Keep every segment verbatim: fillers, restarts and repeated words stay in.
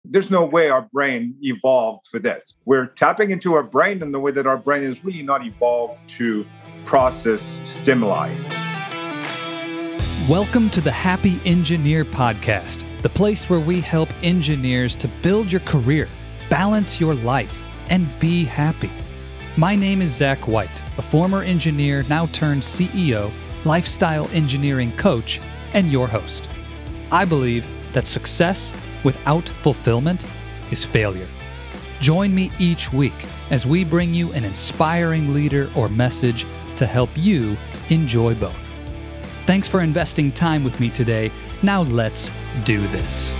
there's no way our brain evolved for this. We're tapping into our brain in the way that our brain is really not evolved to process stimuli. Welcome to the Happy Engineer Podcast, the place where we help engineers to build your career, balance your life, and be happy. My name is Zach White, a former engineer now turned C E O, lifestyle engineering coach, and your host. I believe that success without fulfillment is failure. Join me each week as we bring you an inspiring leader or message to help you enjoy both. Thanks for investing time with me today. Now let's do this.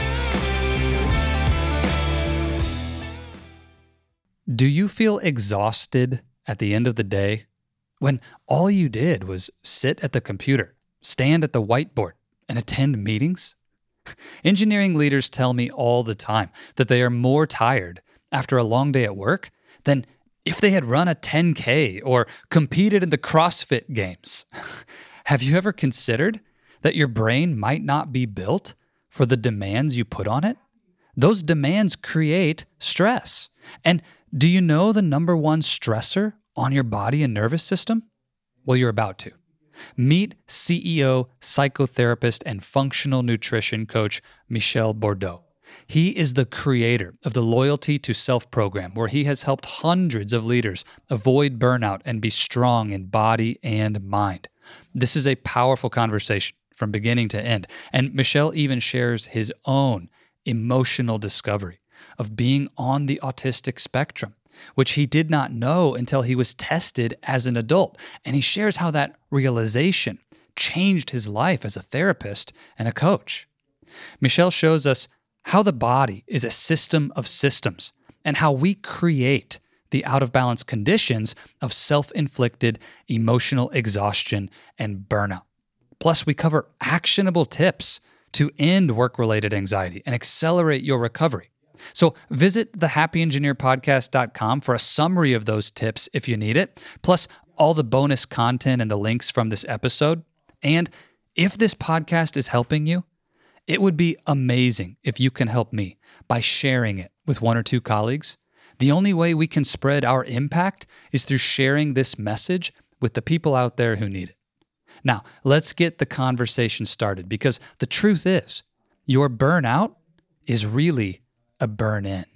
Do you feel exhausted at the end of the day when all you did was sit at the computer, stand at the whiteboard, and attend meetings? Engineering leaders tell me all the time that they are more tired after a long day at work than if they had run a ten K or competed in the CrossFit Games. Have you ever considered that your brain might not be built for the demands you put on it? Those demands create stress. And do you know the number one stressor on your body and nervous system? Well, you're about to. Meet C E O, psychotherapist, and functional nutrition coach Michel Bourdeau. He is the creator of the Loyalty to Self program, where he has helped hundreds of leaders avoid burnout and be strong in body and mind. This is a powerful conversation from beginning to end, and Michel even shares his own emotional discovery of being on the autistic spectrum, which he did not know until he was tested as an adult. And he shares how that realization changed his life as a therapist and a coach. Michel shows us how the body is a system of systems and how we create the out-of-balance conditions of self-inflicted emotional exhaustion and burnout. Plus, we cover actionable tips to end work-related anxiety and accelerate your recovery. So visit the happy engineer podcast dot com for a summary of those tips if you need it, plus all the bonus content and the links from this episode. And if this podcast is helping you, it would be amazing if you can help me by sharing it with one or two colleagues. The only way we can spread our impact is through sharing this message with the people out there who need it. Now, let's get the conversation started, because the truth is, your burnout is really a burn-in.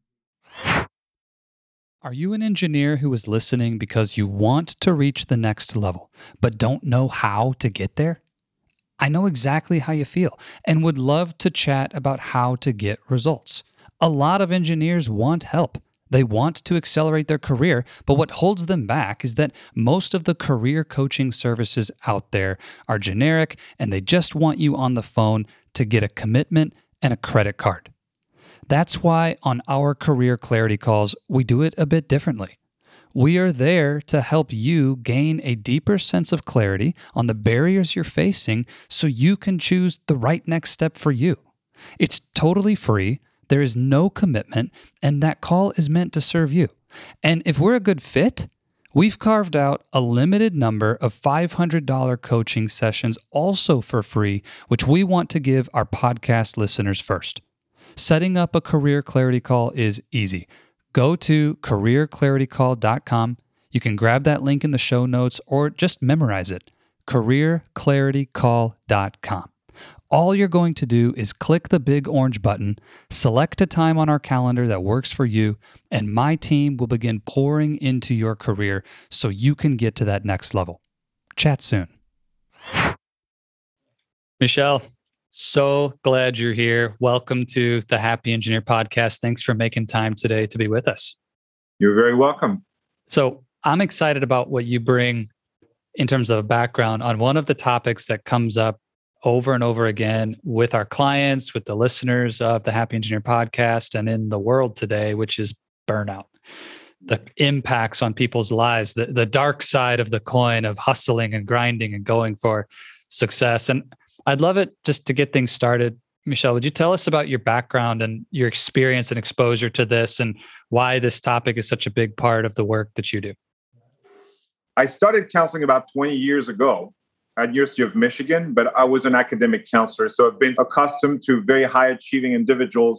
Are you an engineer who is listening because you want to reach the next level, but don't know how to get there? I know exactly how you feel and would love to chat about how to get results. A lot of engineers want help. They want to accelerate their career, but what holds them back is that most of the career coaching services out there are generic, and they just want you on the phone to get a commitment and a credit card. That's why on our Career Clarity Calls, we do it a bit differently. We are there to help you gain a deeper sense of clarity on the barriers you're facing so you can choose the right next step for you. It's totally free, there is no commitment, and that call is meant to serve you. And if we're a good fit, we've carved out a limited number of five hundred dollars coaching sessions also for free, which we want to give our podcast listeners first. Setting up a Career Clarity Call is easy. Go to career clarity call dot com. You can grab that link in the show notes or just memorize it, career clarity call dot com. All you're going to do is click the big orange button, select a time on our calendar that works for you, and my team will begin pouring into your career so you can get to that next level. Chat soon. Michel, so glad you're here. Welcome to the Happy Engineer Podcast. Thanks for making time today to be with us. You're very welcome. So I'm excited about what you bring in terms of a background on one of the topics that comes up over and over again with our clients, with the listeners of the Happy Engineer Podcast, and in the world today, which is burnout. The impacts on people's lives, the, the dark side of the coin of hustling and grinding and going for success. And I'd love it just to get things started. Michel, would you tell us about your background and your experience and exposure to this and why this topic is such a big part of the work that you do? I started counseling about twenty years ago at University of Michigan, but I was an academic counselor. So I've been accustomed to very high achieving individuals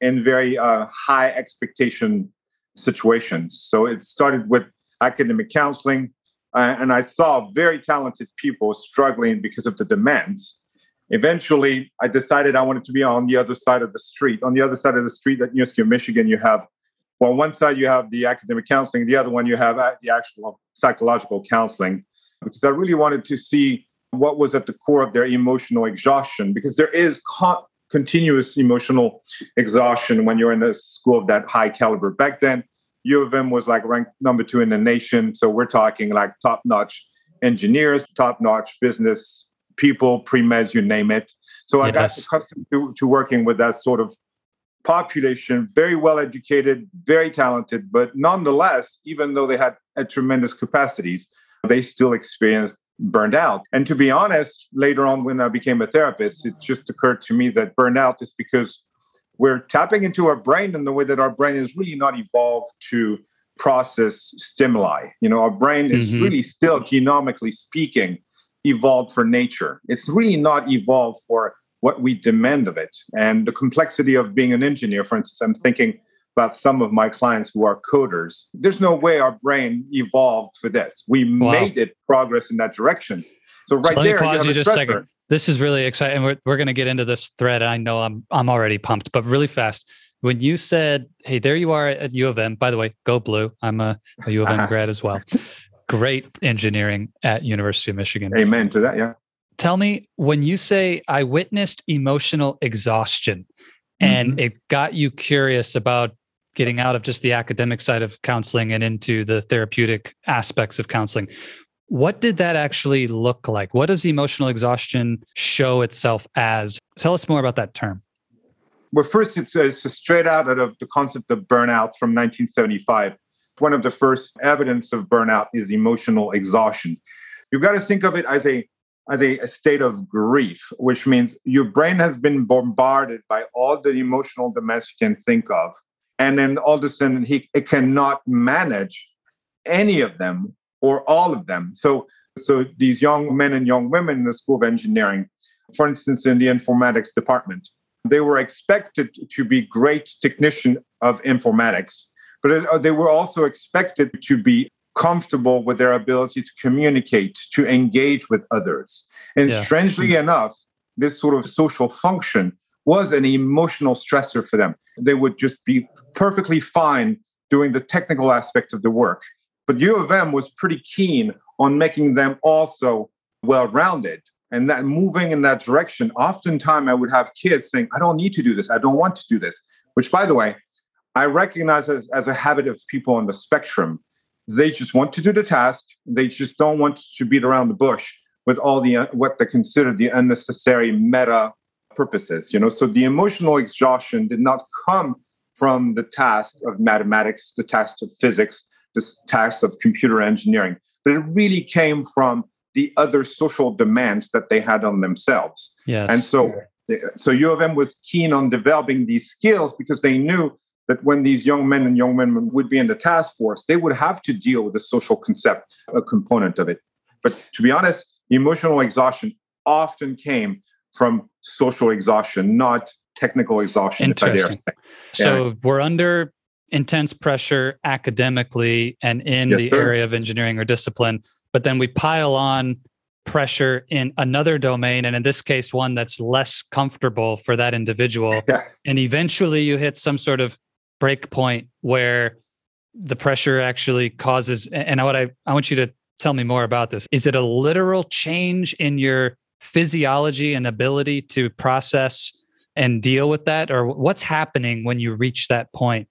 in very uh, high expectation situations. So it started with academic counseling, uh, and I saw very talented people struggling because of the demands. Eventually, I decided I wanted to be on the other side of the street. On the other side of the street at University of Michigan, you have, well, one side you have the academic counseling, the other one you have the actual psychological counseling, because I really wanted to see what was at the core of their emotional exhaustion, because there is con- continuous emotional exhaustion when you're in a school of that high caliber. Back then, U of M was like ranked number two in the nation. So we're talking like top-notch engineers, top-notch business people, pre-meds, you name it. So I yes. got accustomed to, to working with that sort of population, very well-educated, very talented, but nonetheless, even though they had a tremendous capacities, they still experienced burned out. And to be honest, later on when I became a therapist, it just occurred to me that burnout is because we're tapping into our brain in the way that our brain is really not evolved to process stimuli. You know, our brain is mm-hmm. really still, genomically speaking, evolved for nature. It's really not evolved for what we demand of it. And the complexity of being an engineer, for instance, I'm thinking about some of my clients who are coders. There's no way our brain evolved for this. We wow. made it progress in that direction. So right so let there, me pause you, you just a second. This is really exciting. We're, we're going to get into this thread. I know I'm I'm already pumped, but really fast. When you said, hey, there you are at U of M, by the way, go blue. I'm a, a U of M grad as well. Great engineering at University of Michigan. Amen to that, yeah. Tell me, when you say I witnessed emotional exhaustion and mm-hmm. it got you curious about getting out of just the academic side of counseling and into the therapeutic aspects of counseling, what did that actually look like? What does emotional exhaustion show itself as? Tell us more about that term. Well, first, it's, it's straight out of the concept of burnout from nineteen seventy-five. One of the first evidence of burnout is emotional exhaustion. You've got to think of it as a as a, a state of grief, which means your brain has been bombarded by all the emotional demands you can think of. And then all of a sudden, he, it cannot manage any of them or all of them. So, so these young men and young women in the School of Engineering, for instance, in the informatics department, they were expected to be great technicians of informatics, but they were also expected to be comfortable with their ability to communicate, to engage with others. And yeah. strangely mm-hmm. enough, this sort of social function was an emotional stressor for them. They would just be perfectly fine doing the technical aspect of the work. But U of M was pretty keen on making them also well-rounded. And that moving in that direction, oftentimes I would have kids saying, I don't need to do this. I don't want to do this. Which, by the way, I recognize as, as a habit of people on the spectrum. They just want to do the task. They just don't want to beat around the bush with all the uh, what they consider the unnecessary meta purposes. You know, so the emotional exhaustion did not come from the task of mathematics, the task of physics, the task of computer engineering, but it really came from the other social demands that they had on themselves. Yes. And so, so U of M was keen on developing these skills because they knew that when these young men and young women would be in the task force, they would have to deal with the social concept, a component of it. But to be honest, emotional exhaustion often came from social exhaustion, not technical exhaustion. Interesting. If I dare say. So yeah. we're under intense pressure academically and in yes, the sir. area of engineering or discipline, but then we pile on pressure in another domain, and in this case, one that's less comfortable for that individual. Yes. And eventually you hit some sort of break point where the pressure actually causes, and what I, I want you to tell me more about this. Is it a literal change in your physiology and ability to process and deal with that? Or what's happening when you reach that point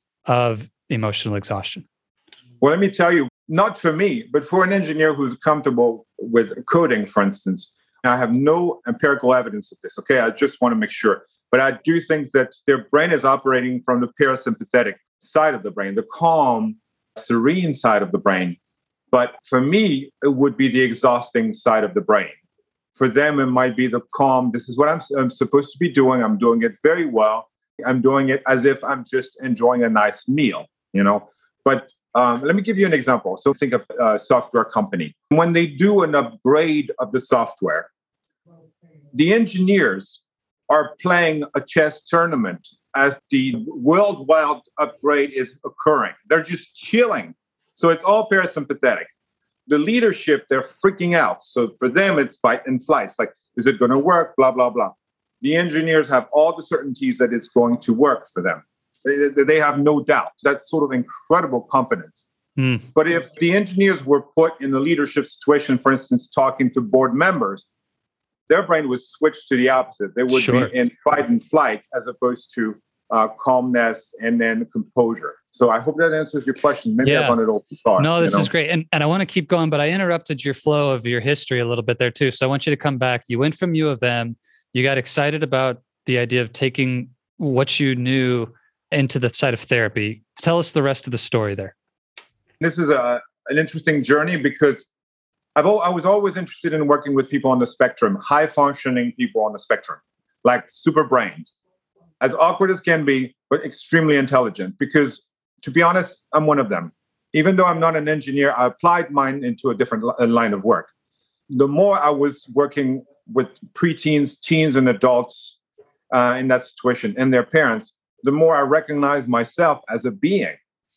of emotional exhaustion? Well, let me tell you, not for me, but for an engineer who's comfortable with coding, for instance, I have no empirical evidence of this. Okay, I just want to make sure. But I do think that their brain is operating from the parasympathetic side of the brain, the calm, serene side of the brain. But for me, it would be the exhausting side of the brain. For them, it might be the calm. This is what I'm, I'm supposed to be doing. I'm doing it very well. I'm doing it as if I'm just enjoying a nice meal, you know. But um, let me give you an example. So think of a software company. When they do an upgrade of the software, the engineers are playing a chess tournament as the worldwide upgrade is occurring. They're just chilling. So it's all parasympathetic. The leadership, they're freaking out. So for them, it's fight and flight. It's like, is it going to work? Blah, blah, blah. The engineers have all the certainties that it's going to work for them. They, they have no doubt. That's sort of incredible confidence. Mm. But if the engineers were put in a leadership situation, for instance, talking to board members, their brain would switch to the opposite. They would sure. be in fight and flight as opposed to uh, calmness and then composure. So I hope that answers your question. Maybe yeah. I've gone it all too far. No, this you know? is great. And, and I want to keep going, but I interrupted your flow of your history a little bit there too. So I want you to come back. You went from U of M. You got excited about the idea of taking what you knew into the side of therapy. Tell us the rest of the story there. This is a, an interesting journey because I've al- I was always interested in working with people on the spectrum, high functioning people on the spectrum, like super brains, as awkward as can be, but extremely intelligent. Because to be honest, I'm one of them. Even though I'm not an engineer, I applied mine into a different li- line of work. The more I was working with preteens, teens, and adults uh, in that situation and their parents, the more I recognized myself as a being.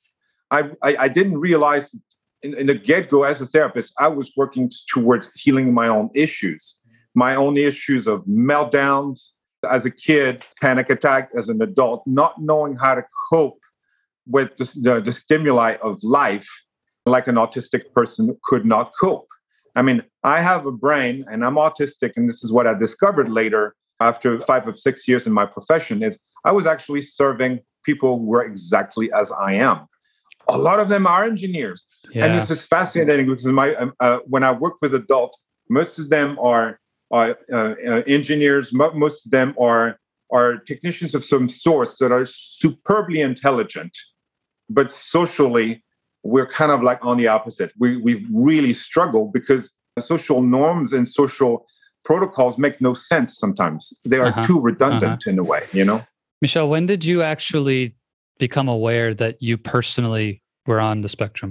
I, I, I didn't realize in, in the get-go as a therapist, I was working towards healing my own issues, my own issues of meltdowns as a kid, panic attack as an adult, not knowing how to cope with the, the, the stimuli of life like an autistic person could not cope. I mean, I have a brain and I'm autistic, and this is what I discovered later after five or six years in my profession, is I was actually serving people who were exactly as I am. A lot of them are engineers. Yeah. And this is fascinating because my uh, when I work with adults, most of them are, are uh, uh, engineers. Most of them are, are technicians of some sort that are superbly intelligent. But socially, we're kind of like on the opposite. We we really struggle because social norms and social protocols make no sense sometimes. They are uh-huh. too redundant uh-huh. in a way, you know? Michel, when did you actually become aware that you personally were on the spectrum?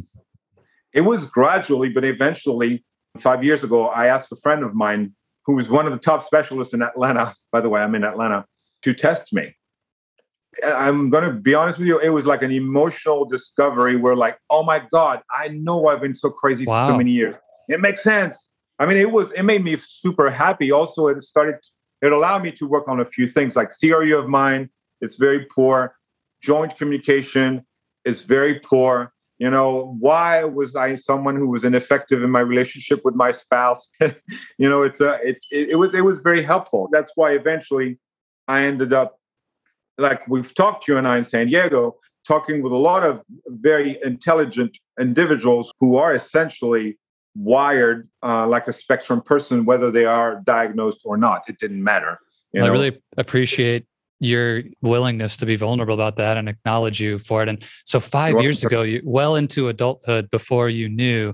It was gradually, but eventually, five years ago, I asked a friend of mine, who was one of the top specialists in Atlanta, by the way, I'm in Atlanta, to test me. I'm going to be honest with you, it was like an emotional discovery where like, oh my God, I know I've been so crazy wow. for so many years. It makes sense. I mean, it was, it made me super happy. Also, it started, it allowed me to work on a few things like theory of mind. It's very poor. Joint communication is very poor. You know, why was I someone who was ineffective in my relationship with my spouse? you know, it's a, it, it, it was, it was very helpful. That's why eventually I ended up, like we've talked to you and I in San Diego, talking with a lot of very intelligent individuals who are essentially wired uh, like a spectrum person, whether they are diagnosed or not. It didn't matter. You well, know? I really appreciate your willingness to be vulnerable about that and acknowledge you for it. And so five years ago, you well into adulthood before you knew,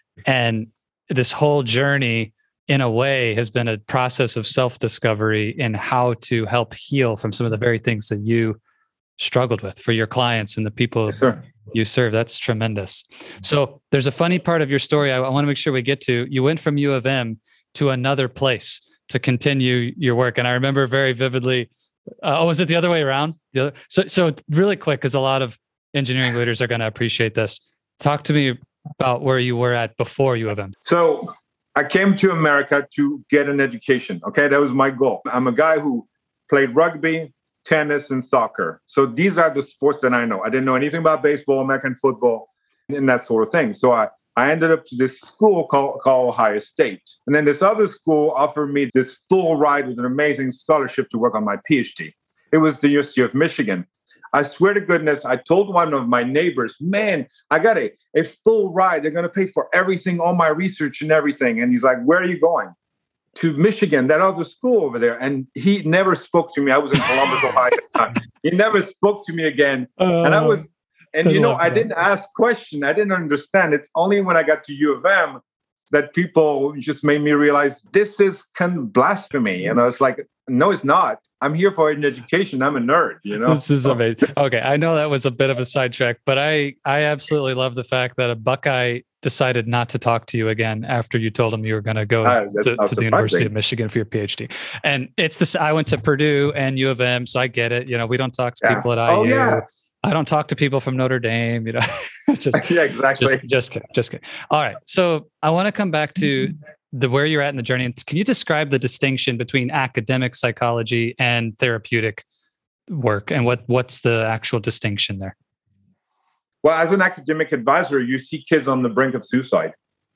and this whole journey in a way has been a process of self-discovery in how to help heal from some of the very things that you struggled with for your clients and the people yes, sir. you serve. That's tremendous. So there's a funny part of your story I, I want to make sure we get to. You went from U of M to another place to continue your work. And I remember very vividly, uh, oh, was it the other way around? The other, so, so really quick, because a lot of engineering leaders are going to appreciate this. Talk to me about where you were at before U of M. So I came to America to get an education. Okay, that was my goal. I'm a guy who played rugby, tennis, and soccer. So these are the sports that I know. I didn't know anything about baseball, American football, and that sort of thing. So I, I ended up to this school called, called Ohio State. And then this other school offered me this full ride with an amazing scholarship to work on my PhD. It was the University of Michigan. I swear to goodness, I told one of my neighbors, man, I got a, a full ride. They're going to pay for everything, all my research and everything. And he's like, where are you going? To Michigan, that other school over there. And he never spoke to me. I was in Columbus, Ohio at the time. He never spoke to me again. Uh, and I was, and you know, I didn't ask question. I didn't understand. It's only when I got to U of M that people just made me realize this is kind of blasphemy. And I was like, no, it's not. I'm here for an education. I'm a nerd, you know? This is amazing. Okay. I know that was a bit of a sidetrack, but I, I absolutely love the fact that a Buckeye decided not to talk to you again after you told him you were going to go Uh, to, to the University of Michigan for your PhD. And it's this, I went to Purdue and U of M, so I get it. You know, we don't talk to Yeah. people at I U. Oh, yeah. I don't talk to people from Notre Dame, you know. just, yeah, exactly. Just, just kidding. Just kidding. All right. So I want to come back to the where you're at in the journey. And can you describe the distinction between academic psychology and therapeutic work, and what what's the actual distinction there? Well, as an academic advisor, you see kids on the brink of suicide.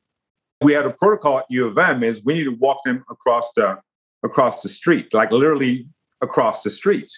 We had a protocol at U of M is we need to walk them across the across the street, like literally across the street.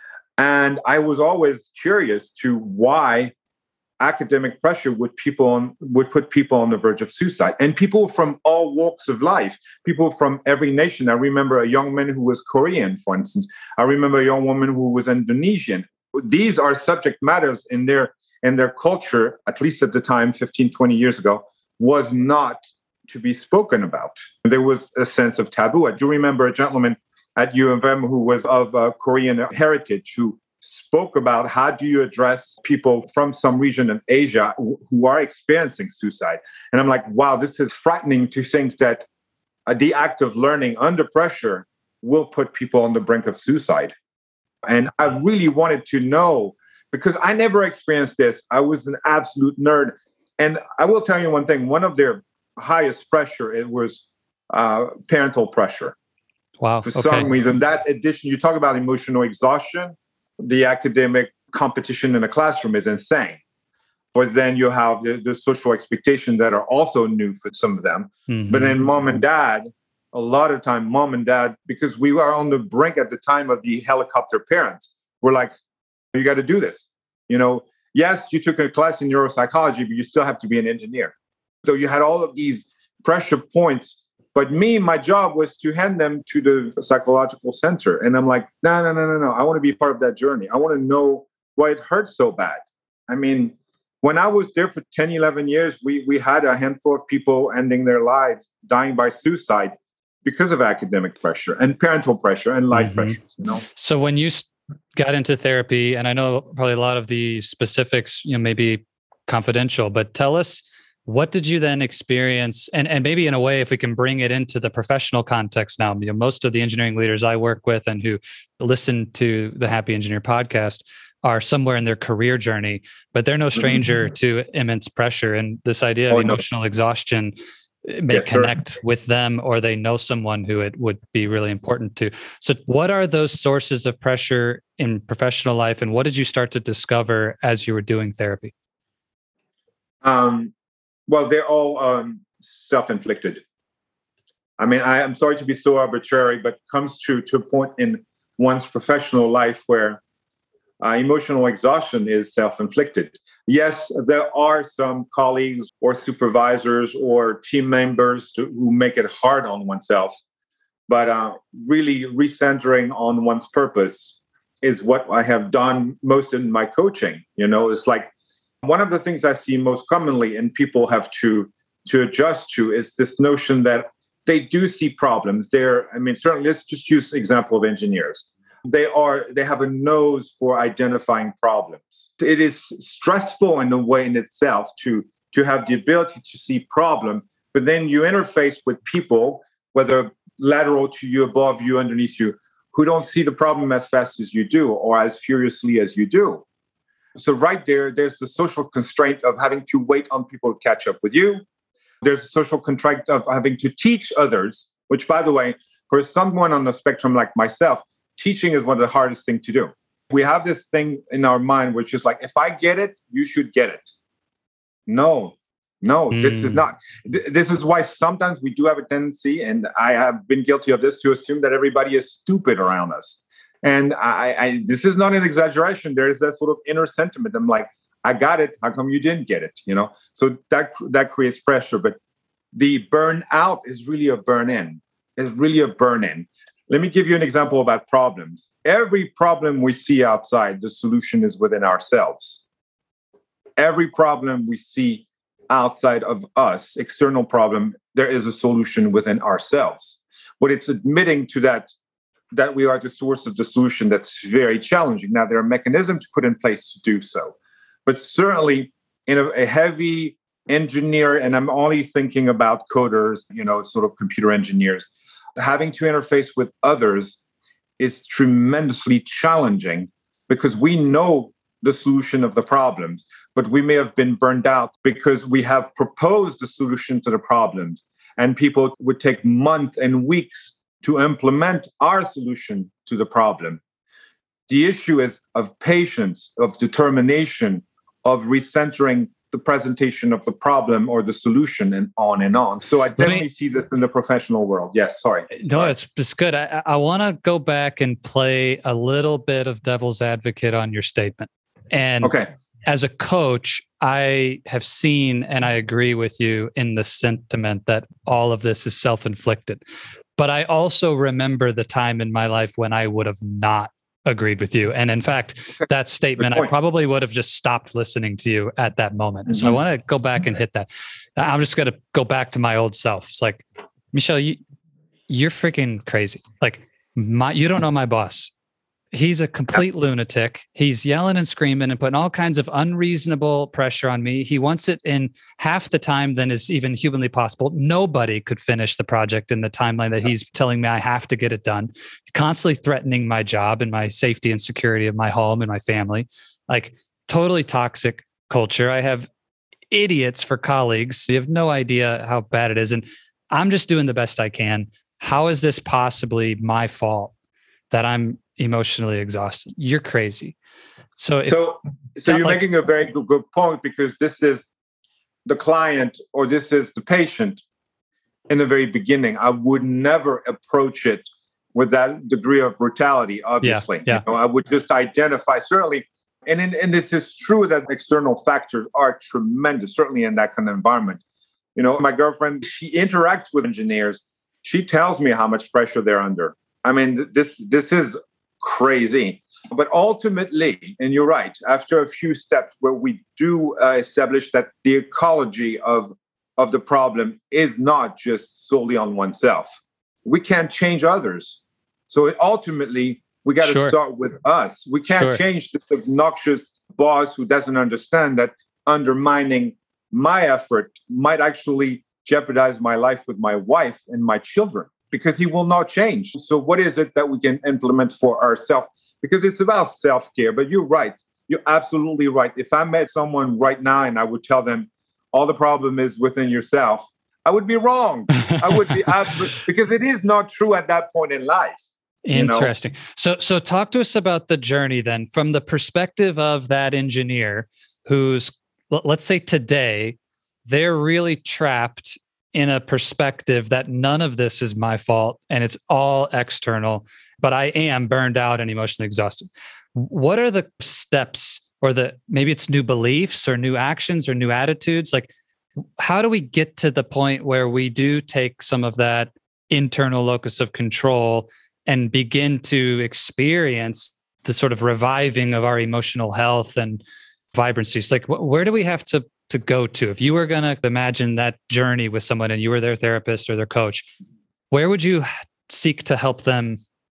And I was always curious to why academic pressure would people on, would put people on the verge of suicide, and people from all walks of life, people from every nation. I remember a young man who was Korean, for instance. I remember a young woman who was Indonesian. These are subject matters in their in their culture, at least at the time, fifteen, twenty years ago, was not to be spoken about. There was a sense of taboo. I do remember a gentleman at U of M who was of uh, Korean heritage who spoke about how do you address people from some region of Asia who are experiencing suicide. And I'm like, wow, this is frightening to think that uh, the act of learning under pressure will put people on the brink of suicide. And I really wanted to know, because I never experienced this. I was an absolute nerd. And I will tell you one thing, one of their highest pressure, it was uh, parental pressure. Wow. For okay. some reason, that addition, you talk about emotional exhaustion, the academic competition in the classroom is insane. But then you have the, the social expectations that are also new for some of them. Mm-hmm. But then mom and dad, a lot of time, mom and dad, because we were on the brink at the time of the helicopter parents, we're like, you got to do this. You know, yes, you took a class in neuropsychology, but you still have to be an engineer. So you had all of these pressure points. But me, my job was to hand them to the psychological center. And I'm like, no, no, no, no, no. I want to be part of that journey. I want to know why it hurts so bad. I mean, when I was there for ten, eleven years, we, we had a handful of people ending their lives, dying by suicide because of academic pressure and parental pressure and life mm-hmm. pressures, you know? So when you got into therapy, and I know probably a lot of the specifics, you know, maybe confidential, but tell us, what did you then experience? And, and maybe in a way, if we can bring it into the professional context now, you know, most of the engineering leaders I work with and who listen to the Happy Engineer podcast are somewhere in their career journey, but they're no stranger mm-hmm. to immense pressure. And this idea of oh, emotional no. exhaustion may yes, connect sir. with them, or they know someone who it would be really important to. So what are those sources of pressure in professional life? And what did you start to discover as you were doing therapy? Um, Well, they're all um, self-inflicted. I mean, I, I'm sorry to be so arbitrary, but it comes to, to a point in one's professional life where uh, emotional exhaustion is self-inflicted. Yes, there are some colleagues or supervisors or team members to, who make it hard on oneself, but uh, really recentering on one's purpose is what I have done most in my coaching. You know, it's like, one of the things I see most commonly and people have to, to adjust to is this notion that they do see problems. They're, I mean, certainly, let's just use the example of engineers. They are, they have a nose for identifying problems. It is stressful in a way in itself to, to have the ability to see problem, but then you interface with people, whether lateral to you, above you, underneath you, who don't see the problem as fast as you do or as furiously as you do. So right there, there's the social constraint of having to wait on people to catch up with you. There's a social constraint of having to teach others, which, by the way, for someone on the spectrum like myself, teaching is one of the hardest things to do. We have this thing in our mind, which is like, if I get it, you should get it. No, no, mm. this is not. Th- this is why sometimes we do have a tendency, and I have been guilty of this, to assume that everybody is stupid around us. And I, I, this is not an exaggeration. There is that sort of inner sentiment. I'm like, I got it. How come you didn't get it? You know, so that that creates pressure. But the burnout is really a burn in. It's really a burn in. Let me give you an example about problems. Every problem we see outside, the solution is within ourselves. Every problem we see outside of us, external problem, there is a solution within ourselves. But it's admitting to that that we are the source of the solution that's very challenging. Now, there are mechanisms to put in place to do so. But certainly in a, a heavy engineer, and I'm only thinking about coders, you know, sort of computer engineers, having to interface with others is tremendously challenging because we know the solution of the problems, but we may have been burned out because we have proposed a solution to the problems, and people would take months and weeks to implement our solution to the problem. The issue is of patience, of determination, of recentering the presentation of the problem or the solution, and on and on. So I definitely me, see this in the professional world. Yes, sorry. No, it's, it's good. I, I want to go back and play a little bit of devil's advocate on your statement. And okay. As a coach, I have seen, and I agree with you in the sentiment that all of this is self-inflicted. But I also remember the time in my life when I would have not agreed with you. And in fact, that statement, I probably would have just stopped listening to you at that moment. Mm-hmm. So I want to go back and hit that. I'm just going to go back to my old self. It's like, Michel, you, you're freaking crazy. Like, my, you don't know my boss. He's a complete lunatic. He's yelling and screaming and putting all kinds of unreasonable pressure on me. He wants it in half the time than is even humanly possible. Nobody could finish the project in the timeline that he's telling me I have to get it done. He's constantly threatening my job and my safety and security of my home and my family. Like, totally toxic culture. I have idiots for colleagues. You have no idea how bad it is. And I'm just doing the best I can. How is this possibly my fault that I'm emotionally exhausted? You're crazy. So, if, so, so you're like, making a very good, good point, because this is the client or this is the patient. In the very beginning, I would never approach it with that degree of brutality. Obviously, yeah, yeah. You know, I would just identify certainly, and in, and this is true that external factors are tremendous, certainly in that kind of environment. You know, my girlfriend, she interacts with engineers. She tells me how much pressure they're under. I mean, this this is crazy. But ultimately, and you're right, after a few steps where we do uh, establish that the ecology of, of the problem is not just solely on oneself, we can't change others. So it, ultimately, we got to sure. start with us. We can't sure. change this obnoxious boss who doesn't understand that undermining my effort might actually jeopardize my life with my wife and my children, because he will not change. So what is it that we can implement for ourselves? Because it's about self-care. But you're right. You're absolutely right. If I met someone right now and I would tell them all the problem is within yourself, I would be wrong. I would be absolutely, because it is not true at that point in life. Interesting. You know? So, so talk to us about the journey then, from the perspective of that engineer who's, let's say today, they're really trapped in a perspective that none of this is my fault and it's all external, but I am burned out and emotionally exhausted. What are the steps, or the, maybe it's new beliefs or new actions or new attitudes? Like, how do we get to the point where we do take some of that internal locus of control and begin to experience the sort of reviving of our emotional health and vibrancies? Like, wh- where do we have to to go to? If you were going to imagine that journey with someone and you were their therapist or their coach, where would you seek to help them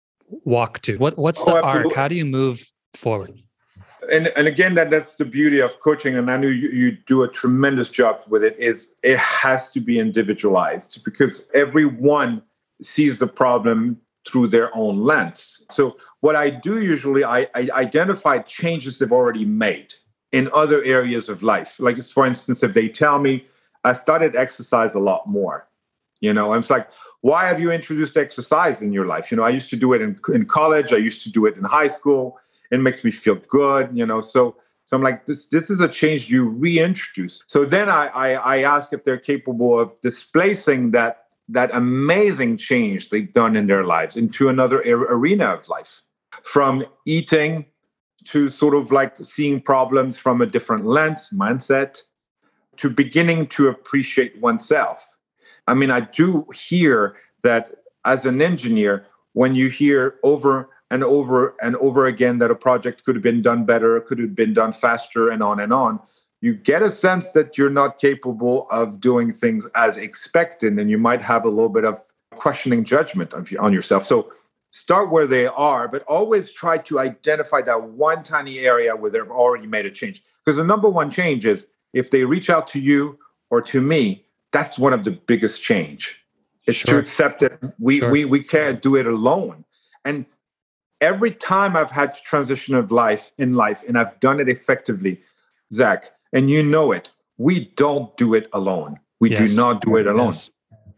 walk to? What What's the oh, arc? How do you move forward? And and again, that that's the beauty of coaching, and I know you, you do a tremendous job with it, is it has to be individualized, because everyone sees the problem through their own lens. So what I do usually, I, I identify changes they've already made in other areas of life. Like, for instance, if they tell me, I started exercise a lot more, you know, and it's like, why have you introduced exercise in your life? You know, I used to do it in, in college. I used to do it in high school. It makes me feel good, you know. So, so I'm like, this, this is a change you reintroduce. So then I, I, I ask if they're capable of displacing that, that amazing change they've done in their lives into another arena of life, from eating to sort of like seeing problems from a different lens, mindset, to beginning to appreciate oneself. I mean, I do hear that as an engineer, when you hear over and over and over again that a project could have been done better, could have been done faster, and on and on, you get a sense that you're not capable of doing things as expected, and you might have a little bit of questioning judgment of, on yourself. So start where they are, but always try to identify that one tiny area where they've already made a change. Because the number one change is if they reach out to you or to me, that's one of the biggest change. It's Sure. to accept that we, Sure. we, we can't do it alone. And every time I've had to transition of life in life, and I've done it effectively, Zach, and you know it, we don't do it alone. We Yes. do not do it alone. Yes.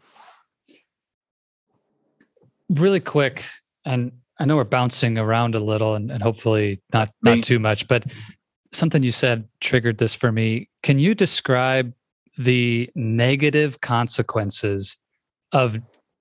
Really quick, and I know we're bouncing around a little and, and hopefully not, Me. not too much, but something you said triggered this for me. Can you describe the negative consequences of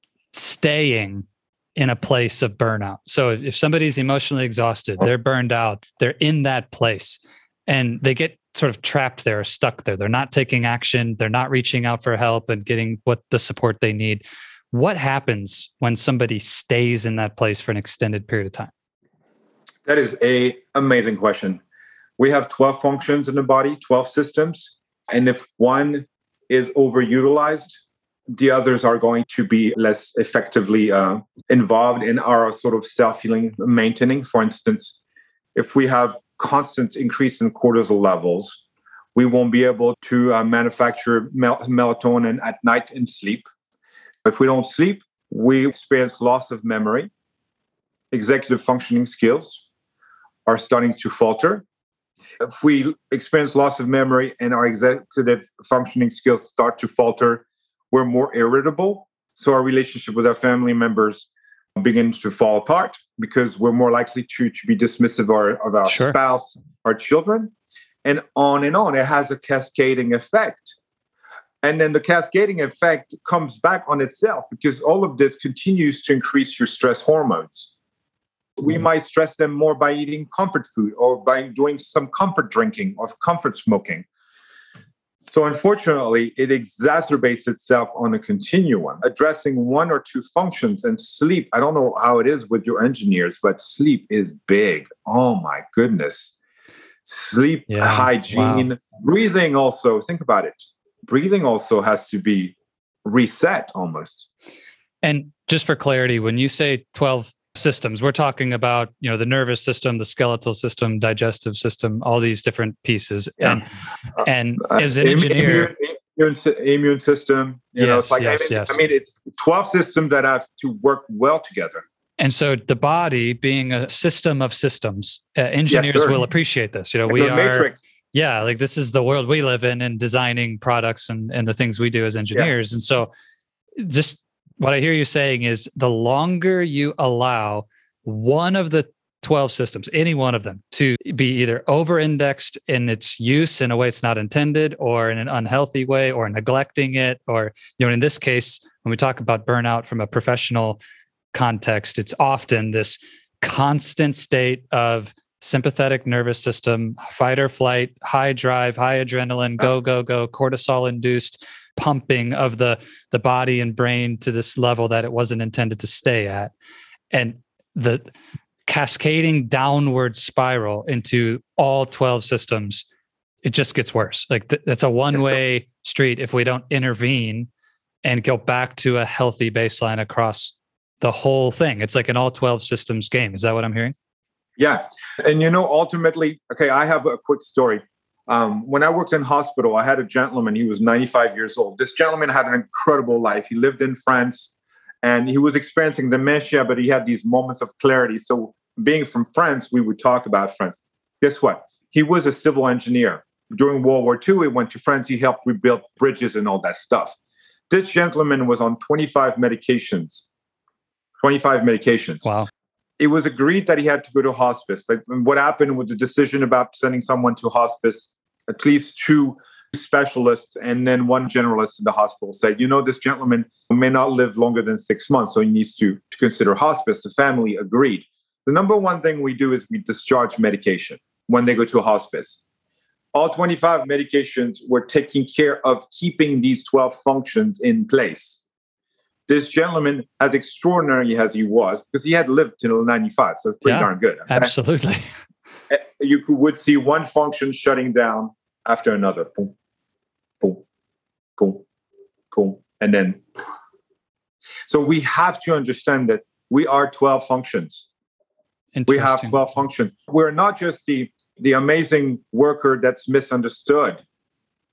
staying in a place of burnout? So if somebody's emotionally exhausted, they're burned out, they're in that place and they get sort of trapped there or stuck there. They're not taking action. They're not reaching out for help and getting what the support they need. What happens when somebody stays in that place for an extended period of time? That is a amazing question. We have twelve functions in the body, twelve systems. And if one is overutilized, the others are going to be less effectively uh, involved in our sort of self-healing maintaining. For instance, if we have constant increase in cortisol levels, we won't be able to uh, manufacture mel- melatonin at night and sleep. If we don't sleep, we experience loss of memory. Executive functioning skills are starting to falter. If we experience loss of memory and our executive functioning skills start to falter, we're more irritable. So our relationship with our family members begins to fall apart because we're more likely to, to be dismissive of our, of our Sure. spouse, our children, and on and on. It has a cascading effect. And then the cascading effect comes back on itself because all of this continues to increase your stress hormones. We might stress them more by eating comfort food or by doing some comfort drinking or comfort smoking. So unfortunately, it exacerbates itself on a continuum, addressing one or two functions. And sleep, I don't know how it is with your engineers, but sleep is big. Oh my goodness. Sleep, Yeah. hygiene, Wow. breathing also. Think about it. Breathing also has to be reset almost. And just for clarity, when you say twelve systems, we're talking about, you know, the nervous system, the skeletal system, digestive system, all these different pieces. Yeah. And and Uh, as an immune, engineer, immune, immune system, you know, Yes, it's like, yes, I, mean, yes. I mean, it's twelve systems that have to work well together. and so the body being a system of systems, uh, engineers sir. will appreciate this. You know, we the are, matrix. yeah, like this is the world we live in and designing products and, and the things we do as engineers. Yes. And so just what I hear you saying is the longer you allow one of the twelve systems, any one of them, to be either over-indexed in its use in a way it's not intended or in an unhealthy way or neglecting it, or, you know, in this case, when we talk about burnout from a professional context, it's often this constant state of sympathetic nervous system, fight or flight, high drive, high adrenaline, go, go, go, cortisol induced pumping of the, the body and brain to this level that it wasn't intended to stay at. And the cascading downward spiral into all twelve systems, it just gets worse. Like th- that's a one-way street if we don't intervene and go back to a healthy baseline across the whole thing. It's like an all twelve systems game. Is that what I'm hearing? Yeah. And, you know, ultimately, okay, I have a quick story. Um, when I worked in hospital, I had a gentleman, he was ninety-five years old. This gentleman had an incredible life. He lived in France and he was experiencing dementia, but he had these moments of clarity. So being from France, we would talk about France. Guess what? He was a civil engineer. During World War Two, he went to France. He helped rebuild bridges and all that stuff. This gentleman was on twenty-five medications. twenty-five medications. Wow. It was agreed that he had to go to hospice. Like what happened with the decision about sending someone to hospice, at least two specialists and then one generalist in the hospital said, you know, this gentleman may not live longer than six months, so he needs to, to consider hospice. The family agreed. The number one thing we do is we discharge medication when they go to a hospice. All twenty-five medications were taking care of keeping these twelve functions in place. This gentleman, as extraordinary as he was, because he had lived till ninety-five, so it's pretty Yeah, darn good. Okay? Absolutely. You could, would see one function shutting down after another. Boom, boom, boom, boom, and then. So we have to understand that we are twelve functions. We have twelve functions. We're not just the, the amazing worker that's misunderstood.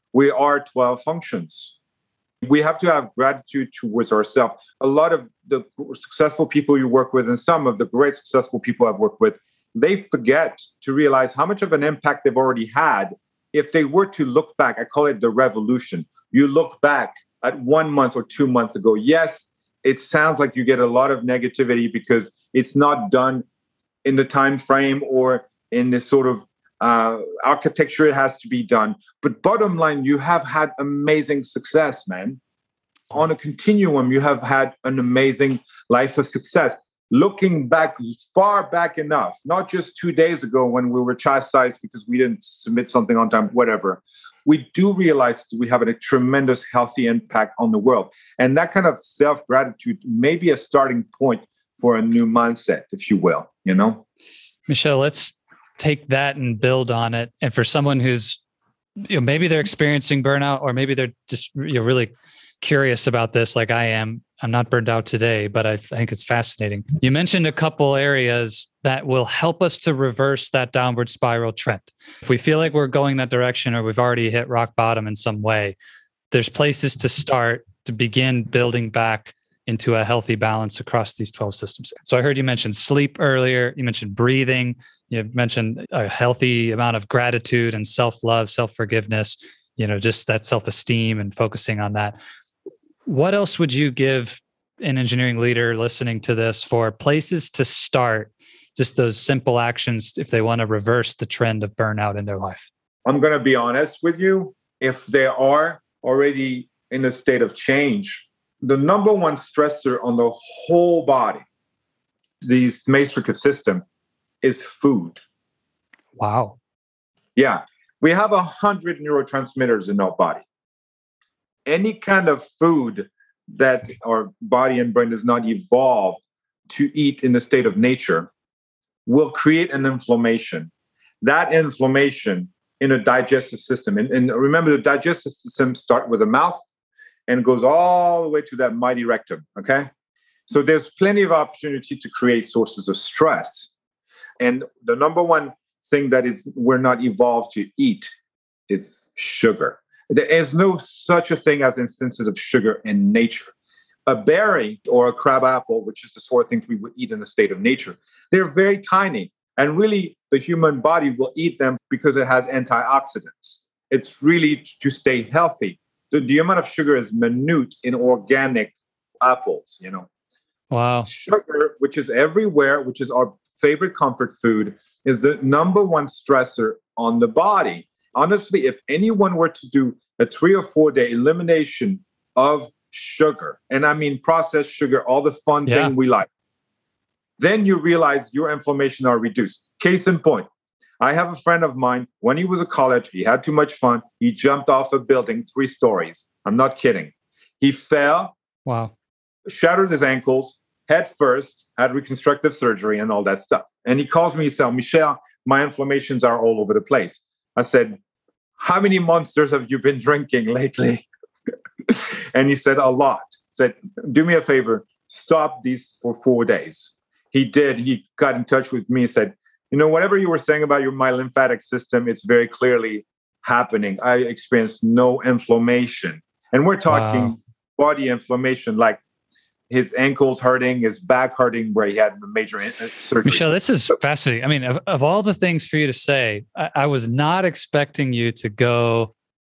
We are twelve functions. We have to have gratitude towards ourselves. A lot of the successful people you work with, and some of the great successful people I've worked with, they forget to realize how much of an impact they've already had. If they were to look back, I call it the revolution. You look back at one month or two months ago. Yes, it sounds like you get a lot of negativity because it's not done in the time frame or in this sort of uh, architecture it has to be done. But bottom line, you have had amazing success, man. On a continuum, you have had an amazing life of success. Looking back far back enough, not just two days ago when we were chastised because we didn't submit something on time, whatever, we do realize we have a tremendous healthy impact on the world. And that kind of self-gratitude may be a starting point for a new mindset, if you will, you know? Michel, let's take that and build on it. And for someone who's, you know, maybe they're experiencing burnout, or maybe they're just, you know, really curious about this, like I am. I'm not burned out today, but I think it's fascinating. You mentioned a couple areas that will help us to reverse that downward spiral trend. If we feel like we're going that direction, or we've already hit rock bottom in some way, there's places to start to begin building back into a healthy balance across these twelve systems. So I heard you mention sleep earlier. You mentioned breathing. You mentioned a healthy amount of gratitude and self-love, self-forgiveness, you know, just that self-esteem and focusing on that. What else would you give an engineering leader listening to this for places to start, just those simple actions if they want to reverse the trend of burnout in their life? I'm going to be honest with you. If they are already in a state of change, the number one stressor on the whole body, the matrix system, is food. Wow. Yeah. We have a hundred neurotransmitters in our body. Any kind of food that our body and brain does not evolve to eat in the state of nature will create an inflammation. That inflammation in a digestive system, and, and remember, the digestive system starts with the mouth and goes all the way to that mighty rectum, okay? So there's plenty of opportunity to create sources of stress. And the number one thing that is we're not evolved to eat is sugar. There is no such a thing as instances of sugar in nature. A berry or a crab apple, which is the sort of things we would eat in a state of nature, they're very tiny. And really, the human body will eat them because it has antioxidants. It's really to stay healthy. The, the amount of sugar is minute in organic apples, you know. Wow. Sugar, which is everywhere, which is our favorite comfort food, is the number one stressor on the body. Honestly, if anyone were to do a three or four day elimination of sugar, and I mean processed sugar, all the fun yeah. thing we like, then you realize your inflammation are reduced. Case in point, I have a friend of mine, when he was at college, he had too much fun. He jumped off a building, three stories. I'm not kidding. He fell, wow, shattered his ankles, head first, had reconstructive surgery and all that stuff. And he calls me, he said, Michel, my inflammations are all over the place. I said, how many monsters have you been drinking lately? And he said, a lot. Said, do me a favor, stop these for four days. He did. He got in touch with me and said, you know, whatever you were saying about your my lymphatic system, it's very clearly happening. I experienced no inflammation. And we're talking wow. body inflammation, like his ankles hurting, his back hurting, where he had a major surgery. Michel, this is fascinating. I mean, of, of all the things for you to say, I, I was not expecting you to go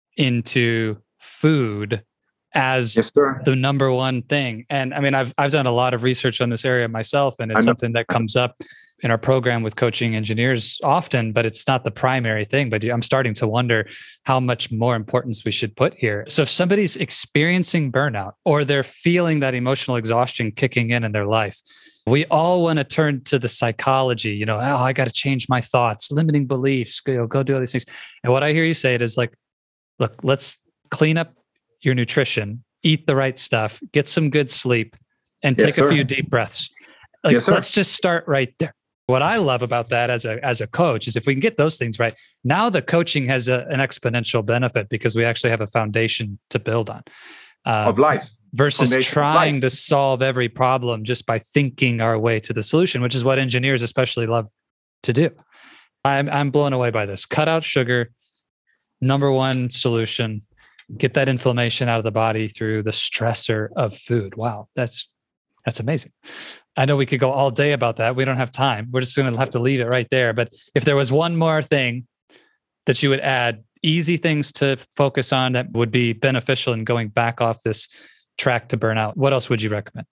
into food as yes, the number one thing. And I mean, I've I've done a lot of research on this area myself, and it's something that comes up in our program with coaching engineers often, but it's not the primary thing. But I'm starting to wonder how much more importance we should put here. So if somebody's experiencing burnout or they're feeling that emotional exhaustion kicking in in their life, we all want to turn to the psychology, you know, oh, I got to change my thoughts, limiting beliefs, you know, go do all these things. And what I hear you say it is like, look, let's clean up your nutrition, eat the right stuff, get some good sleep, and yes, take sir. a few deep breaths. Like, yes, let's just start right there. What I love about that as a as a coach is if we can get those things right, now the coaching has a, an exponential benefit because we actually have a foundation to build on. Uh, of life. Versus foundation trying life. to solve every problem just by thinking our way to the solution, which is what engineers especially love to do. I'm I'm blown away by this. Cut out sugar, number one solution, get that inflammation out of the body through the stressor of food. Wow, that's that's amazing. I know we could go all day about that. We don't have time. We're just going to have to leave it right there. But if there was one more thing that you would add, easy things to focus on that would be beneficial in going back off this track to burnout, what else would you recommend?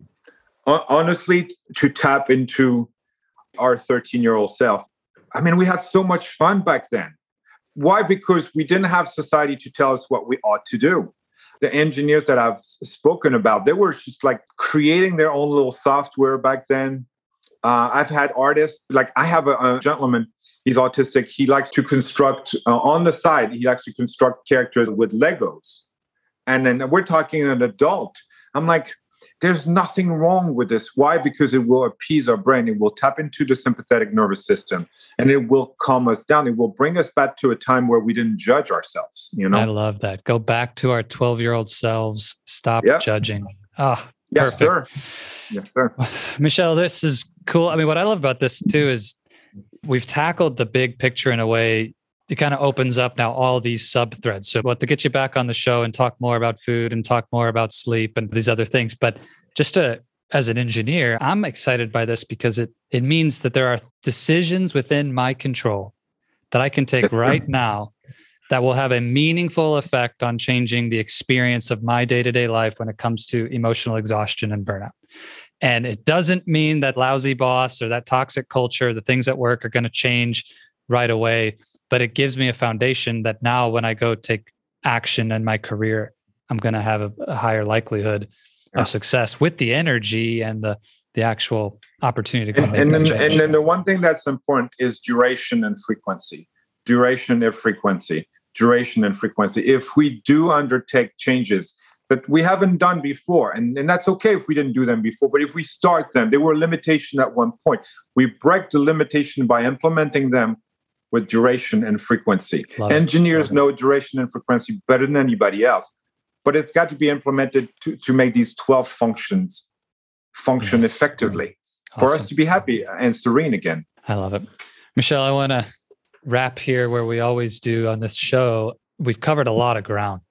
Honestly, to tap into our thirteen-year-old self. I mean, we had so much fun back then. Why? Because we didn't have society to tell us what we ought to do. The engineers that I've spoken about, they were just like creating their own little software back then. Uh, I've had artists, like I have a, a gentleman, he's autistic. He likes to construct, uh, on the side, he likes to construct characters with Legos. And then we're talking an adult. I'm like, there's nothing wrong with this. Why? Because it will appease our brain. It will tap into the sympathetic nervous system and it will calm us down. It will bring us back to a time where we didn't judge ourselves. You know, I love that. Go back to our twelve-year-old selves. Stop yep. judging. Ah, yes, perfect. sir. Yes, sir. Michel, this is cool. I mean, what I love about this too is we've tackled the big picture in a way it kind of opens up now all these sub threads. So what to get you back on the show and talk more about food and talk more about sleep and these other things. But just to, as an engineer, I'm excited by this because it it means that there are decisions within my control that I can take right now that will have a meaningful effect on changing the experience of my day-to-day life when it comes to emotional exhaustion and burnout. And it doesn't mean that lousy boss or that toxic culture, the things at work are going to change right away. But it gives me a foundation that now when I go take action in my career, I'm going to have a, a higher likelihood yeah. of success with the energy and the the actual opportunity to go and, make and that then, change. And then the one thing that's important is duration and frequency. Duration and frequency. Duration and frequency. If we do undertake changes that we haven't done before, and, and that's okay if we didn't do them before, but if we start them, they were a limitation at one point. We break the limitation by implementing them with duration and frequency. Love Engineers know duration and frequency better than anybody else, but it's got to be implemented to, to make these twelve functions function yes. effectively awesome. For us to be happy and serene again. I love it. Michel, I want to wrap here where we always do on this show. We've covered a lot of ground,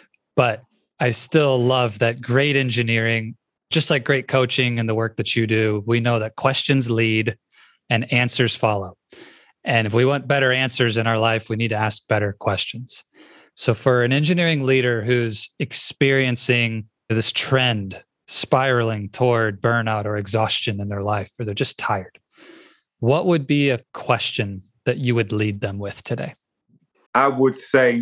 but I still love that great engineering, just like great coaching and the work that you do, we know that questions lead and answers follow. And if we want better answers in our life, we need to ask better questions. So for an engineering leader who's experiencing this trend spiraling toward burnout or exhaustion in their life, or they're just tired, what would be a question that you would lead them with today? I would say,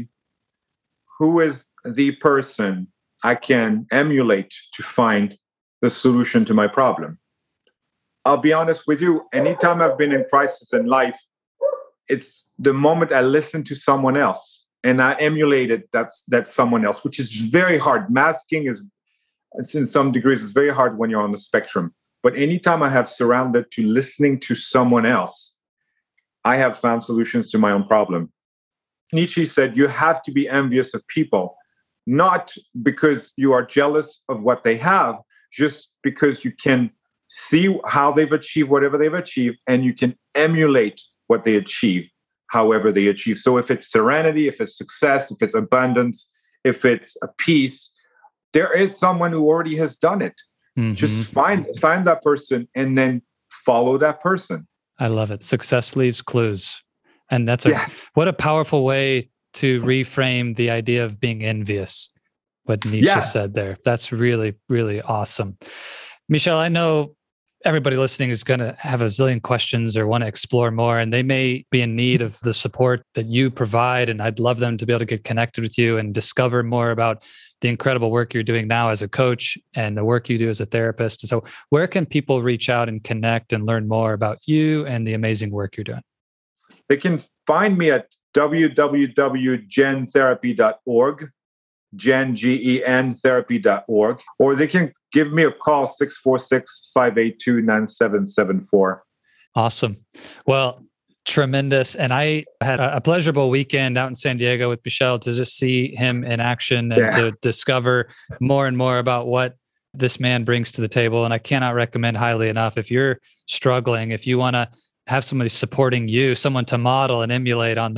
who is the person I can emulate to find the solution to my problem? I'll be honest with you, anytime I've been in crisis in life, it's the moment I listen to someone else and I emulated that's that's someone else, which is very hard. Masking is, in some degrees, it's very hard when you're on the spectrum. But anytime I have surrounded to listening to someone else, I have found solutions to my own problem. Nietzsche said, you have to be envious of people, not because you are jealous of what they have, just because you can see how they've achieved whatever they've achieved and you can emulate what they achieve, however they achieve. So if it's serenity, if it's success, if it's abundance, if it's a peace, there is someone who already has done it. Mm-hmm. Just find find that person and then follow that person. I love it. Success leaves clues. And that's a yeah. what a powerful way to reframe the idea of being envious, what Nietzsche yeah. said there. That's really, really awesome. Michel, I know everybody listening is going to have a zillion questions or want to explore more, and they may be in need of the support that you provide. And I'd love them to be able to get connected with you and discover more about the incredible work you're doing now as a coach and the work you do as a therapist. So where can people reach out and connect and learn more about you and the amazing work you're doing? They can find me at w w w dot gen therapy dot org. Gen, G E N, therapy dot org, or they can give me a call, six four six, five eight two, nine seven seven four. Awesome. Well, tremendous. And I had a pleasurable weekend out in San Diego with Michel to just see him in action and yeah. to discover more and more about what this man brings to the table. And I cannot recommend highly enough. If you're struggling, if you want to have somebody supporting you, someone to model and emulate on that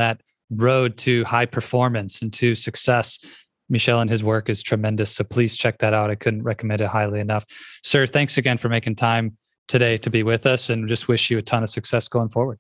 road to high performance and to success. Michel and his work is tremendous. So please check that out. I couldn't recommend it highly enough. Sir, thanks again for making time today to be with us, and just wish you a ton of success going forward.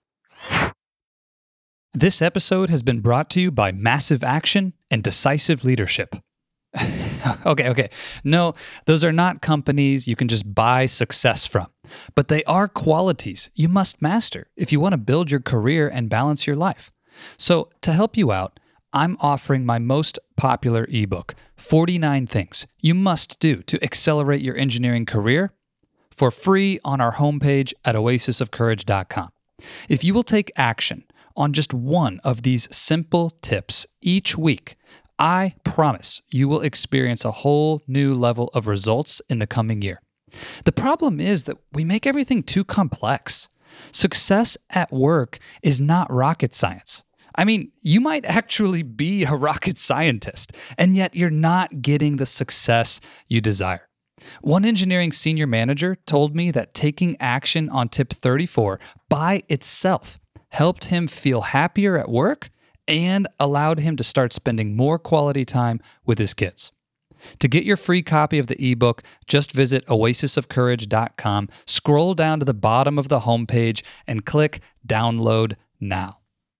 This episode has been brought to you by Massive Action and Decisive Leadership. okay, okay. No, those are not companies you can just buy success from, but they are qualities you must master if you want to build your career and balance your life. So to help you out, I'm offering my most popular ebook, forty-nine Things You Must Do to Accelerate Your Engineering Career, for free on our homepage at oasis of courage dot com. If you will take action on just one of these simple tips each week, I promise you will experience a whole new level of results in the coming year. The problem is that we make everything too complex. Success at work is not rocket science. I mean, you might actually be a rocket scientist, and yet you're not getting the success you desire. One engineering senior manager told me that taking action on tip thirty-four by itself helped him feel happier at work and allowed him to start spending more quality time with his kids. To get your free copy of the ebook, just visit oasis of courage dot com, scroll down to the bottom of the homepage, and click Download Now.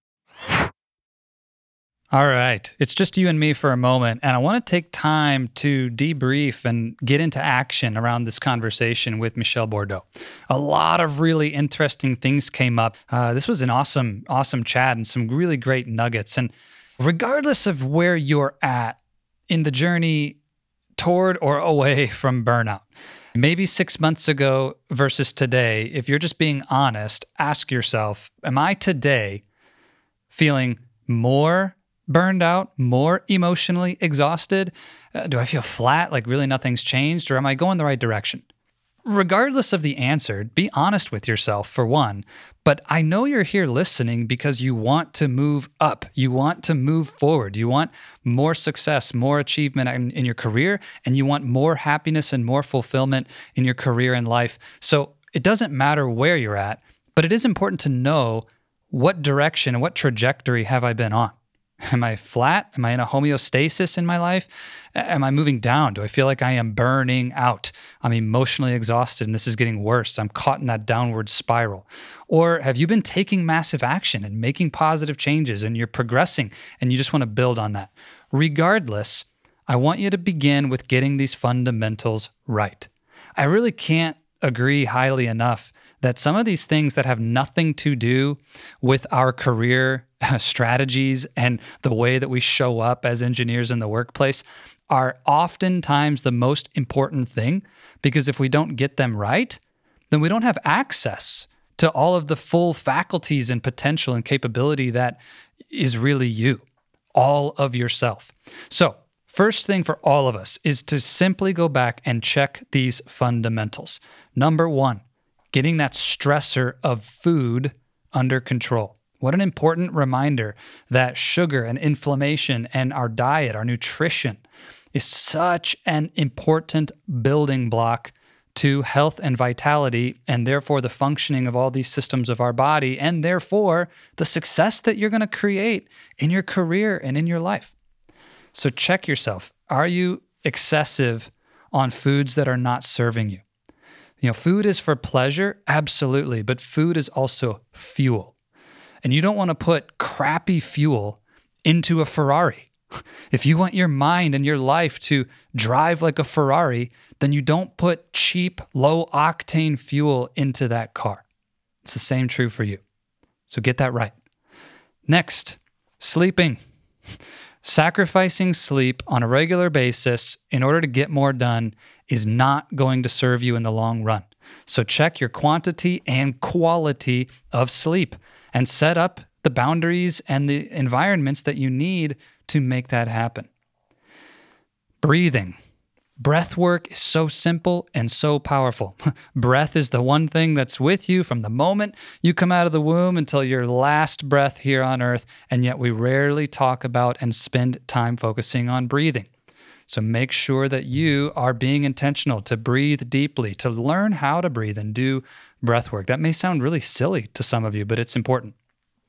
All right, it's just you and me for a moment, and I want to take time to debrief and get into action around this conversation with Michel Bourdeau. A lot of really interesting things came up. Uh, this was an awesome, awesome chat and some really great nuggets. And regardless of where you're at in the journey toward or away from burnout, maybe six months ago versus today, if you're just being honest, ask yourself, am I today feeling more burned out, more emotionally exhausted? Uh, do I feel flat, like really nothing's changed, or am I going the right direction? Regardless of the answer, be honest with yourself for one, but I know you're here listening because you want to move up. You want to move forward. You want more success, more achievement in, in your career, and you want more happiness and more fulfillment in your career and life. So it doesn't matter where you're at, but it is important to know what direction and what trajectory have I been on. Am I flat? Am I in a homeostasis in my life? Am I moving down? Do I feel like I am burning out? I'm emotionally exhausted and this is getting worse. I'm caught in that downward spiral. Or have you been taking massive action and making positive changes and you're progressing and you just want to build on that? Regardless, I want you to begin with getting these fundamentals right. I really can't agree highly enough that some of these things that have nothing to do with our career strategies and the way that we show up as engineers in the workplace are oftentimes the most important thing, because if we don't get them right, then we don't have access to all of the full faculties and potential and capability that is really you, all of yourself. So first thing for all of us is to simply go back and check these fundamentals. Number one, getting that stressor of food under control. What an important reminder that sugar and inflammation and our diet, our nutrition, is such an important building block to health and vitality, and therefore the functioning of all these systems of our body, and therefore the success that you're going to create in your career and in your life. So check yourself. Are you excessive on foods that are not serving you? You know, food is for pleasure, absolutely, but food is also fuel. And you don't want to put crappy fuel into a Ferrari. If you want your mind and your life to drive like a Ferrari, then you don't put cheap, low-octane fuel into that car. It's the same true for you. So get that right. Next, sleeping. Sacrificing sleep on a regular basis in order to get more done is not going to serve you in the long run. So check your quantity and quality of sleep and set up the boundaries and the environments that you need to make that happen. Breathing. Breath work is so simple and so powerful. Breath is the one thing that's with you from the moment you come out of the womb until your last breath here on earth, and yet we rarely talk about and spend time focusing on breathing. So make sure that you are being intentional to breathe deeply, to learn how to breathe and do breath work. That may sound really silly to some of you, but it's important.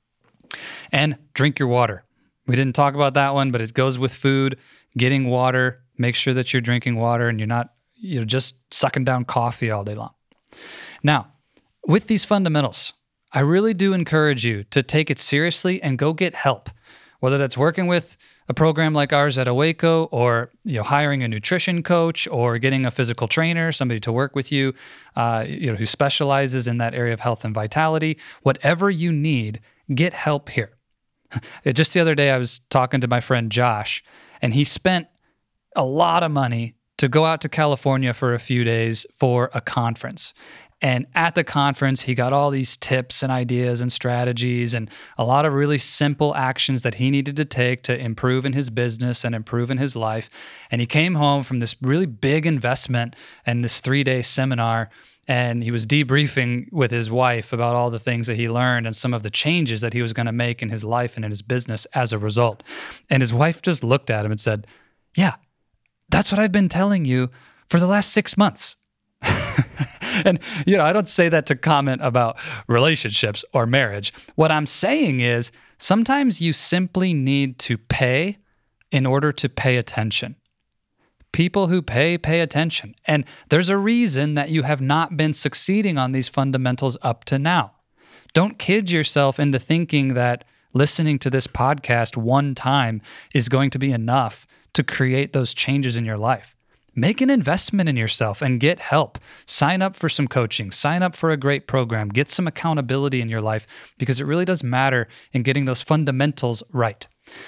And drink your water. We didn't talk about that one, but it goes with food, getting water. Make sure that you're drinking water and you're not, you know, just sucking down coffee all day long. Now, with these fundamentals, I really do encourage you to take it seriously and go get help, whether that's working with a program like ours at Awaco, or you know, hiring a nutrition coach, or getting a physical trainer, somebody to work with you, uh, you know, who specializes in that area of health and vitality. Whatever you need, get help here. Just the other day, I was talking to my friend Josh, and he spent a lot of money to go out to California for a few days for a conference. And at the conference, he got all these tips and ideas and strategies and a lot of really simple actions that he needed to take to improve in his business and improve in his life. And he came home from this really big investment and this three-day seminar, and he was debriefing with his wife about all the things that he learned and some of the changes that he was going to make in his life and in his business as a result. And his wife just looked at him and said, "Yeah, that's what I've been telling you for the last six months." And, you know, I don't say that to comment about relationships or marriage. What I'm saying is sometimes you simply need to pay in order to pay attention. People who pay, pay attention. And there's a reason that you have not been succeeding on these fundamentals up to now. Don't kid yourself into thinking that listening to this podcast one time is going to be enough to create those changes in your life. Make an investment in yourself and get help. Sign up for some coaching. Sign up for a great program. Get some accountability in your life, because it really does matter in getting those fundamentals right.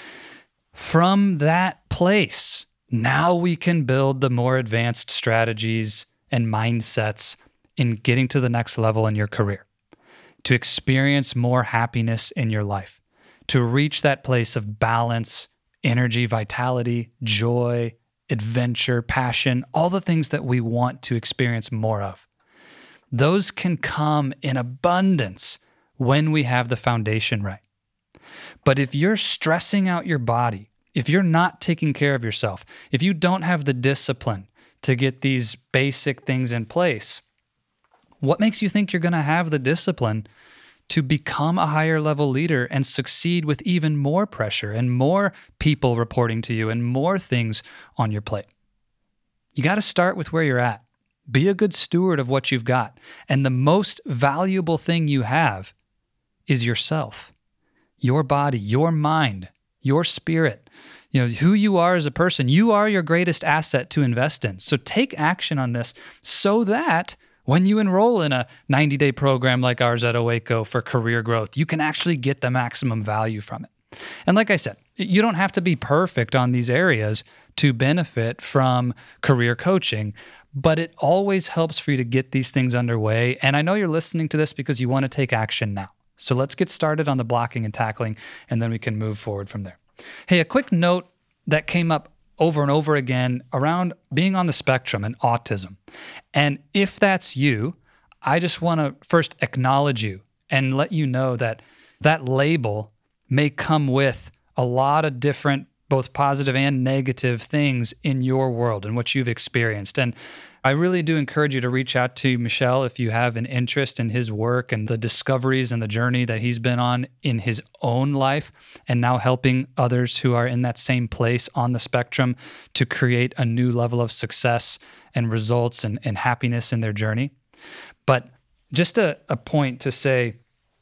From that place, now we can build the more advanced strategies and mindsets in getting to the next level in your career, to experience more happiness in your life, to reach that place of balance, energy, vitality, joy, adventure, passion, all the things that we want to experience more of. Those can come in abundance when we have the foundation right. But if you're stressing out your body, if you're not taking care of yourself, if you don't have the discipline to get these basic things in place, what makes you think you're going to have the discipline to become a higher level leader and succeed with even more pressure and more people reporting to you and more things on your plate? You got to start with where you're at. Be a good steward of what you've got. And the most valuable thing you have is yourself, your body, your mind, your spirit, you know, who you are as a person. You are your greatest asset to invest in. So take action on this so that when you enroll in a ninety-day program like ours at Awaco for career growth, you can actually get the maximum value from it. And like I said, you don't have to be perfect on these areas to benefit from career coaching, but it always helps for you to get these things underway. And I know you're listening to this because you want to take action now. So let's get started on the blocking and tackling, and then we can move forward from there. Hey, a quick note that came up over and over again around being on the spectrum and autism. And if that's you, I just want to first acknowledge you and let you know that that label may come with a lot of different, both positive and negative things in your world and what you've experienced. And I really do encourage you to reach out to Michel if you have an interest in his work and the discoveries and the journey that he's been on in his own life, and now helping others who are in that same place on the spectrum to create a new level of success and results and, and happiness in their journey. But just a, a point to say,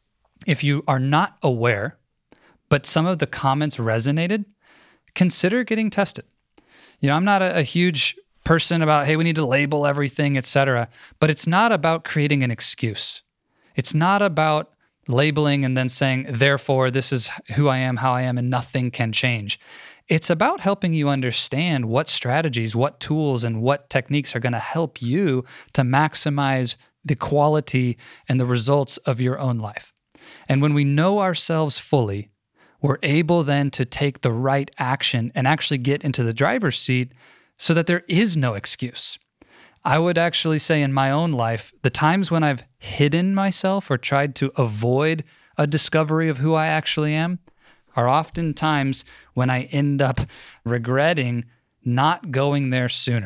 if you are not aware, but some of the comments resonated, consider getting tested. You know, I'm not a, a huge person about, hey, we need to label everything, et cetera. But it's not about creating an excuse. It's not about labeling and then saying, therefore, this is who I am, how I am, and nothing can change. It's about helping you understand what strategies, what tools, and what techniques are going to help you to maximize the quality and the results of your own life. And when we know ourselves fully, we're able then to take the right action and actually get into the driver's seat so that there is no excuse. I would actually say in my own life, the times when I've hidden myself or tried to avoid a discovery of who I actually am are often times when I end up regretting not going there sooner.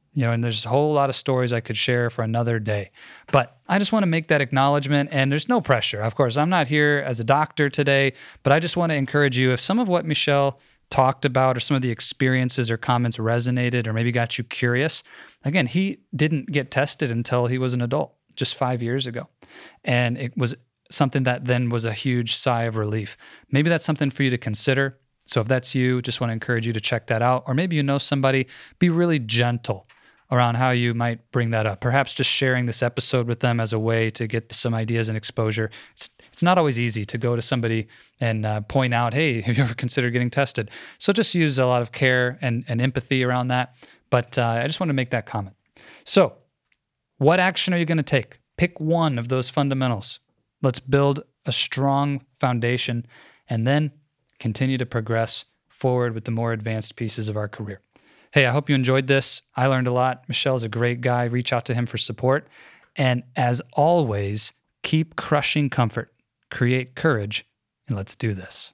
You know, and there's a whole lot of stories I could share for another day. But I just want to make that acknowledgement, and there's no pressure. Of course, I'm not here as a doctor today, but I just want to encourage you, if some of what Michelle talked about or some of the experiences or comments resonated or maybe got you curious, again, he didn't get tested until he was an adult, just five years ago. And it was something that then was a huge sigh of relief. Maybe that's something for you to consider. So if that's you, just want to encourage you to check that out. Or maybe you know somebody, be really gentle around how you might bring that up. Perhaps just sharing this episode with them as a way to get some ideas and exposure. It's, it's not always easy to go to somebody and uh, point out, hey, have you ever considered getting tested? So just use a lot of care and, and empathy around that. But uh, I just want to make that comment. So what action are you going to take? Pick one of those fundamentals. Let's build a strong foundation and then continue to progress forward with the more advanced pieces of our career. Hey, I hope you enjoyed this. I learned a lot. Michelle's a great guy. Reach out to him for support. And as always, keep crushing comfort, create courage, and let's do this.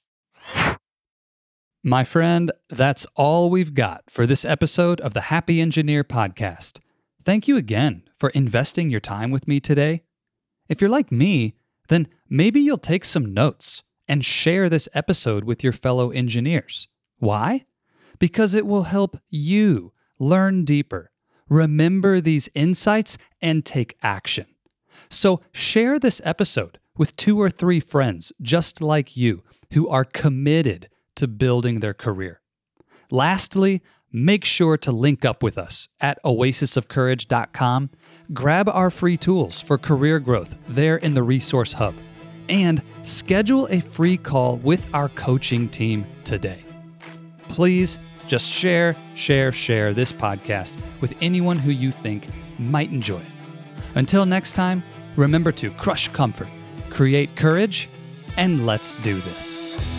My friend, that's all we've got for this episode of the Happy Engineer Podcast. Thank you again for investing your time with me today. If you're like me, then maybe you'll take some notes and share this episode with your fellow engineers. Why? Because it will help you learn deeper, remember these insights, and take action. So share this episode with two or three friends just like you who are committed to building their career. Lastly, make sure to link up with us at oasis of courage dot com. Grab our free tools for career growth there in the Resource Hub, and schedule a free call with our coaching team today. Please just share, share, share this podcast with anyone who you think might enjoy it. Until next time, remember to crush comfort, create courage, and let's do this.